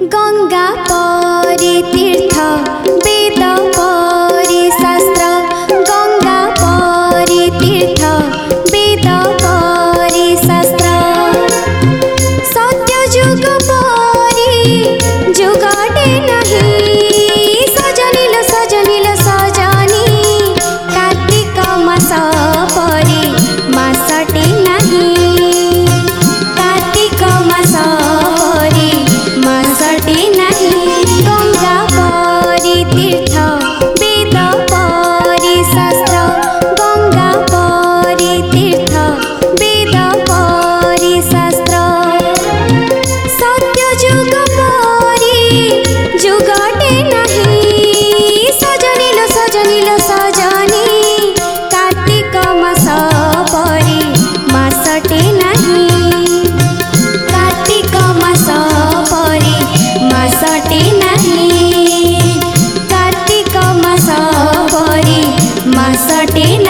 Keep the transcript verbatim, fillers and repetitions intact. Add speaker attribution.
Speaker 1: गंगा परी तीर्थ वेद परी शास्त्र गंगा परी तीर्थ वेद परी शास्त्र सत्य जुग परी जुगटे नहीं सजनिल सजनिल सजनी कार्तिक मास परी मासटे नहीं कार्तिक मास परी मासटे नहीं गंगा परी तीर्थ वेद परी शास्त्र गंगा परी तीर्थ वेद परी शास्त्र सत्य जुग परी जुगटे नहीं सजनिल सजनिल सजनी कार्तिक मास परी मासटे नहीं कार्तिक मास परी मासटे नहीं कार्तिक मास परी मासटे